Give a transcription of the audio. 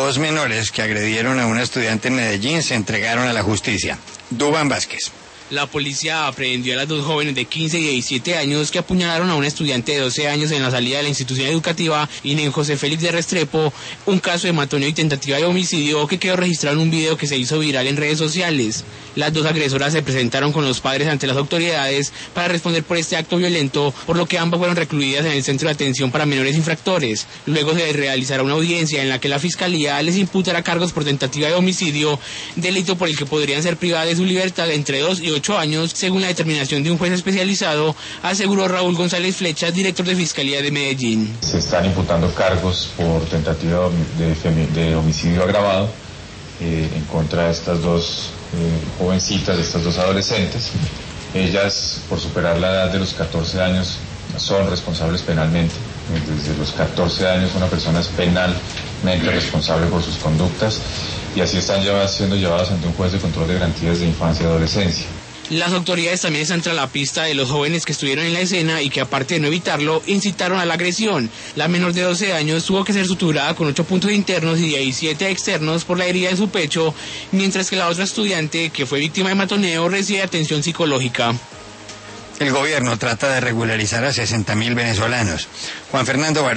Dos menores que agredieron a una estudiante en Medellín se entregaron a la justicia. Duván Vázquez. La policía aprehendió a las dos jóvenes de 15 y 17 años que apuñalaron a una estudiante de 12 años en la salida de la institución educativa Inén José Félix de Restrepo, un caso de matoneo y tentativa de homicidio que quedó registrado en un video que se hizo viral en redes sociales. Las dos agresoras se presentaron con los padres ante las autoridades para responder por este acto violento, por lo que ambas fueron recluidas en el Centro de Atención para Menores Infractores. Luego se realizará una audiencia en la que la Fiscalía les imputará cargos por tentativa de homicidio, delito por el que podrían ser privadas de su libertad entre 2 y 8 años, según la determinación de un juez especializado, aseguró Raúl González Flechas, director de Fiscalía de Medellín. Se están imputando cargos por tentativa de homicidio agravado en contra de estas dos jovencitas, de estas dos adolescentes. Ellas, por superar la edad de los 14 años, son responsables penalmente. Desde los 14 años una persona es penalmente responsable por sus conductas y así están siendo llevadas ante un juez de control de garantías de infancia y adolescencia. Las autoridades también están tras la pista de los jóvenes que estuvieron en la escena y que, aparte de no evitarlo, incitaron a la agresión. La menor de 12 años tuvo que ser suturada con 8 puntos internos y 17 externos por la herida en su pecho, mientras que la otra estudiante, que fue víctima de matoneo, recibe atención psicológica. El gobierno trata de regularizar a 60.000 venezolanos. Juan Fernando Varela.